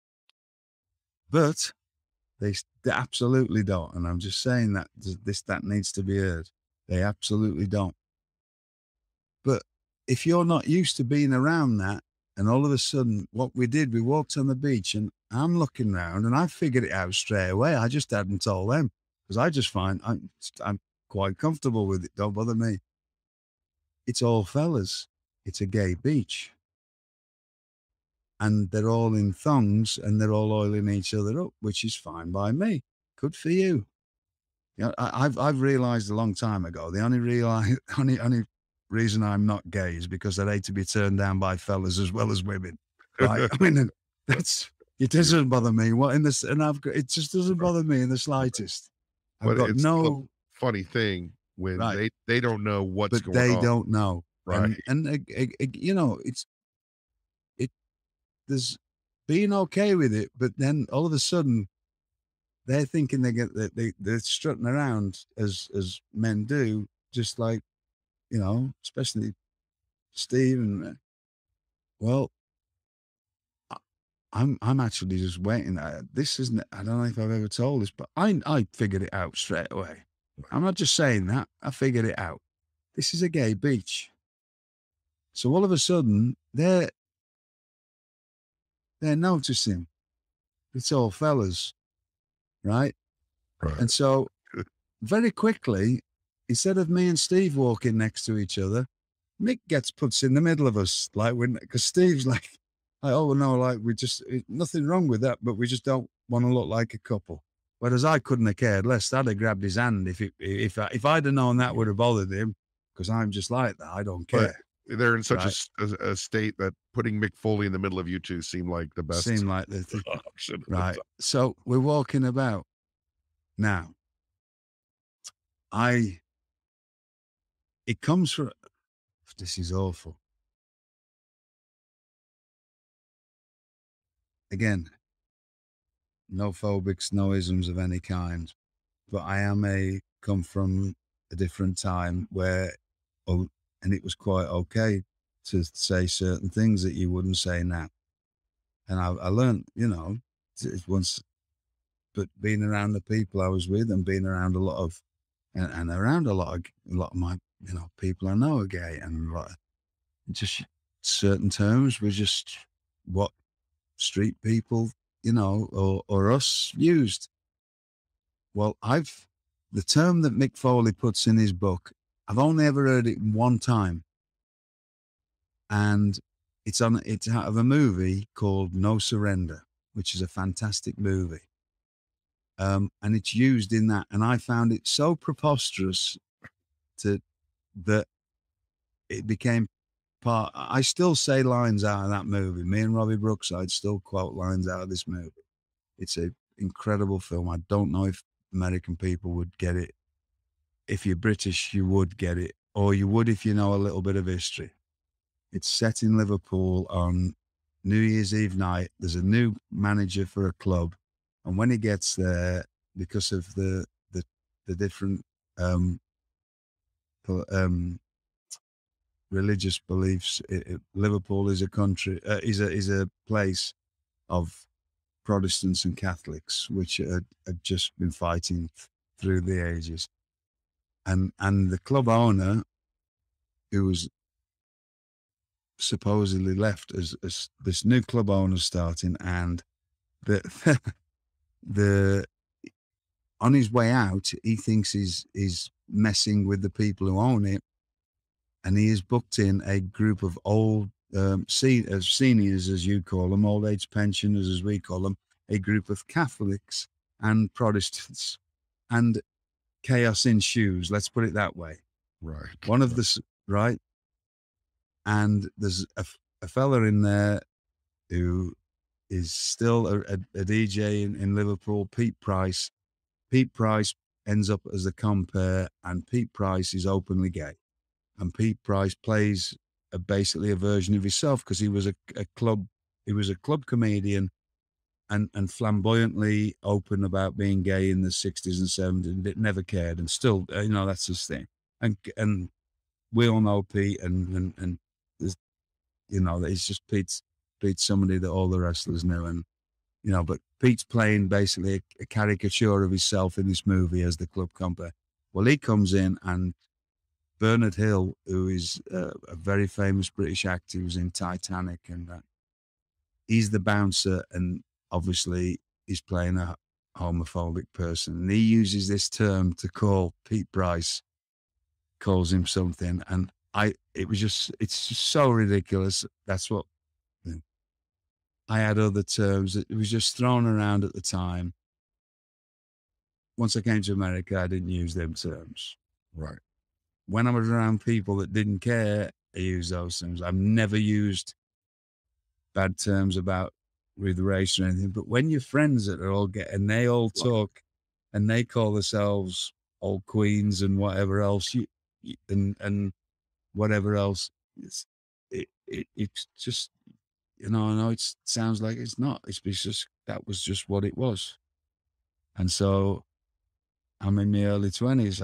But they absolutely don't. And I'm just saying that that needs to be heard. They absolutely don't. But if you're not used to being around that, and all of a sudden what we did, we walked on the beach, and I'm looking around, and I figured it out straight away. I just hadn't told them, because I just find I'm quite comfortable with it. Don't bother me. It's all fellas. It's a gay beach. And they're all in thongs, and they're all oiling each other up, which is fine by me. Good for you. You know, I've realized a long time ago, the only reason I'm not gay is because I'd hate to be turned down by fellas as well as women. Right? I mean, it doesn't bother me. It just doesn't bother me in the slightest. I've But got it's still no a funny thing when Right. they don't know what's but going they on. don't know. Right. And you know, there's being okay with it, but then all of a sudden they're thinking they're strutting around as men do, just like, you know, especially Steve. And well, I'm actually just waiting. This isn't. I don't know if I've ever told this, but I figured it out straight away. I'm not just saying that. I figured it out. This is a gay beach. So all of a sudden they're noticing it's all fellas, right? Right. And so very quickly, instead of me and Steve walking next to each other, Mick puts in the middle of us, like, because Steve's like, oh no, like, nothing wrong with that, but we just don't want to look like a couple. Whereas I couldn't have cared less. I'd have grabbed his hand if I'd have known that would have bothered him, because I'm just like that. I don't But care, they're in such right? a state that putting Mick Foley in the middle of you 2 seemed like the best Seemed like the option at the right. time. So we're walking about now. It comes from, this is awful. Again, no phobics, no isms of any kind. But come from a different time where, oh, and it was quite okay to say certain things that you wouldn't say now. And I learned, once, but being around the people I was with and being around around a lot of my, people I know are gay, and just certain terms were just what street people, or us used. Well, the term that Mick Foley puts in his book, I've only ever heard it one time. And it's out of a movie called No Surrender, which is a fantastic movie. And it's used in that. And I found it so preposterous that it became part. I still say lines out of that movie. Me and Robbie Brookside still quote lines out of this movie. It's an incredible film. I don't know if American people would get it. If you're British, you would get it, or you would if you know a little bit of history. It's set in Liverpool on New Year's Eve night. There's a new manager for a club, and when he gets there, because of the different religious beliefs, Liverpool is a country, is a place of Protestants and Catholics, which had just been fighting through the ages. And the club owner, who was supposedly left as this new club owner starting, and the on his way out, he thinks he's messing with the people who own it, and he has booked in a group of old seniors, as you call them, old age pensioners, as we call them, a group of Catholics and Protestants, and chaos ensues. Let's put it that way. Right. One of the right, and there's a fella in there who is still a DJ in Liverpool, Pete Price. Pete Price ends up as the compere, and Pete Price is openly gay. And Pete Price plays basically a version of himself, because he was a club comedian and flamboyantly open about being gay in the 60s and 70s, and never cared, and still, that's his thing. And we all know Pete, and there's, it's just Pete's somebody that all the wrestlers knew, and but Pete's playing basically a caricature of himself in this movie as the club compere. Well, he comes in, and Bernard Hill, who is a very famous British actor who's in Titanic, and he's the bouncer, and obviously he's playing a homophobic person. And he uses this term to call Pete Price, calls him something. And it's just so ridiculous. That's what I had other terms that it was just thrown around at the time. Once I came to America, I didn't use them terms. Right. When I was around people that didn't care, I used those terms. I've never used bad terms about with race or anything, but when your friends that are all and they all talk and they call themselves old queens and whatever else, and whatever else, it's just, I know it sounds like it's not. It's just, that was just what it was. And so I'm in my early 20s.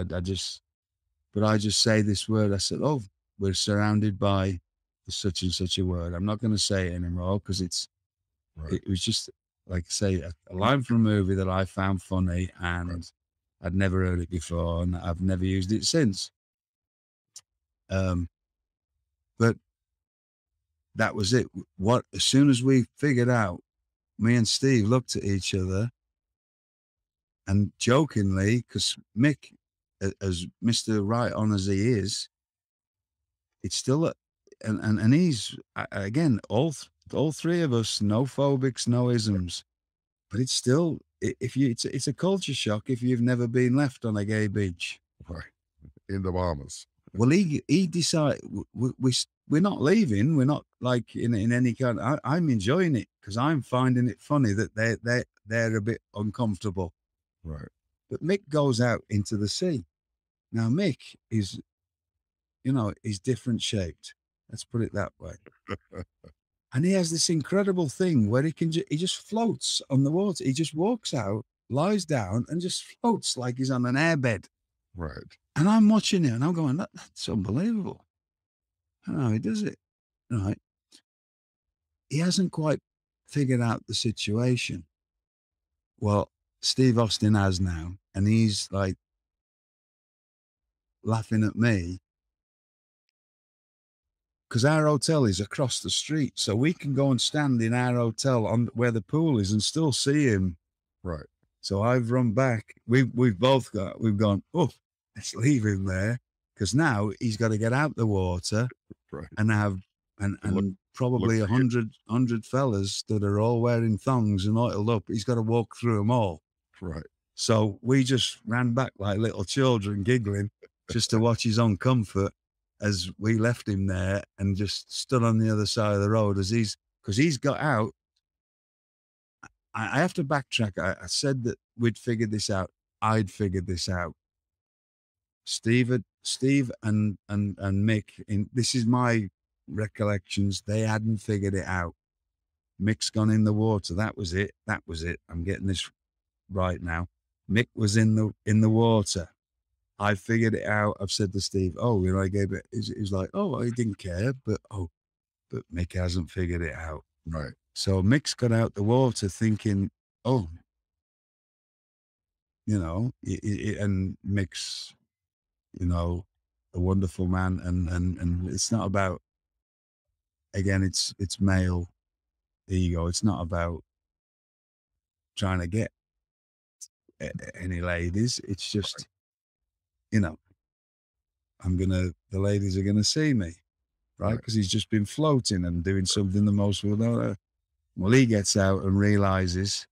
I just say this word. I said, oh, we're surrounded by such and such a word. I'm not going to say it anymore, because it was just, like I say, a line from a movie that I found funny, and I'd never heard it before, and I've never used it since. But that was it. As soon as we figured out, me and Steve looked at each other, and jokingly, because Mick, as Mr. Right On as he is, it's still and he's, again, all three of us, no phobics, no isms, but it's still if you, it's a culture shock if you've never been left on a gay beach. Right. In the Bahamas. Well, he decided we're not leaving. We're not like in any kind. I'm enjoying it because I'm finding it funny that they're a bit uncomfortable. Right. But Mick goes out into the sea. Now Mick is, he's different shaped. Let's put it that way. And he has this incredible thing where he just floats on the water. He just walks out, lies down, and just floats like he's on an airbed. Right. And I'm watching it and I'm going, that's unbelievable. How he does it. Right. He hasn't quite figured out the situation. Well, Steve Austin has now, and he's like laughing at me because our hotel is across the street. So we can go and stand in our hotel on where the pool is and still see him. Right. So I've run back. We've gone, oh, let's leave him there. Because now he's got to get out the water, right, and have and probably 100 fellas that are all wearing thongs and oiled up. He's got to walk through them all. Right. So we just ran back like little children, giggling, just to watch his own comfort as we left him there and just stood on the other side of the road because he's got out. I have to backtrack. I said that we'd figured this out. I'd figured this out. Steve and Mick, this is my recollections, they hadn't figured it out. Mick's gone in the water. That was it. I'm getting this right now. Mick was in the water. I figured it out. I've said to Steve, I gave it. He's like, I didn't care, but Mick hasn't figured it out. Right. So Mick's got out the water thinking, and Mick's, a wonderful man, and it's not about, again, it's male ego. It's not about trying to get any ladies. It's just, the ladies are gonna see me, right? Because he's just been floating and doing something the most will know. Well, he gets out and realizes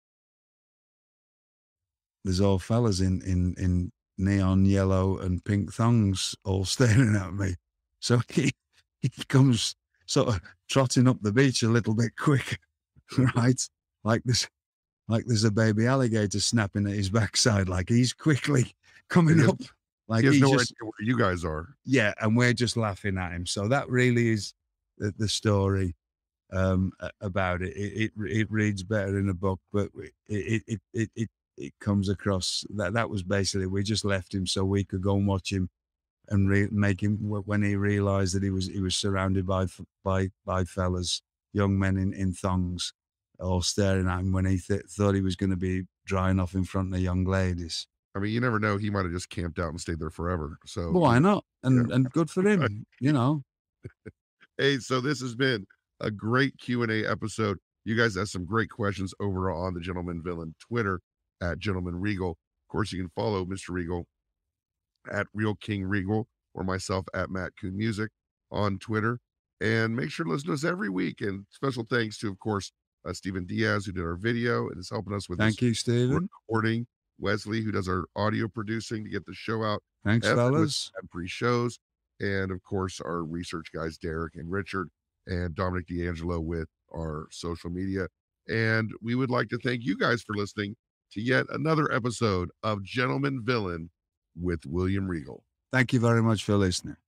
there's all fellas in neon yellow and pink thongs all staring at me. So he comes sort of trotting up the beach a little bit quicker, right? Like there's a baby alligator snapping at his backside, like he's quickly coming up. Like he has no idea where you guys are. Yeah, and we're just laughing at him. So that really is the story about it. It reads better in a book, but it comes across that was basically, we just left him so we could go and watch him and make him, when he realized that he was surrounded by fellas, young men in thongs, all staring at him when he thought he was going to be drying off in front of young ladies. I mean, you never know. He might have just camped out and stayed there forever. So why not? And good for him, Hey, so this has been a great Q&A episode. You guys have some great questions over on the Gentleman Villain Twitter at Gentleman Regal. Of course, you can follow Mr. Regal at Real King Regal or myself at Matt Coon Music on Twitter. And make sure to listen to us every week. And special thanks to, of course, Stephen Diaz, who did our video and is helping us with Thank you, Stephen. Recording. Wesley, who does our audio producing to get the show out. Thanks, fellas. And pre-shows. And, of course, our research guys, Derek and Richard, and Dominic D'Angelo with our social media. And we would like to thank you guys for listening to yet another episode of Gentleman Villain with William Regal. Thank you very much for listening.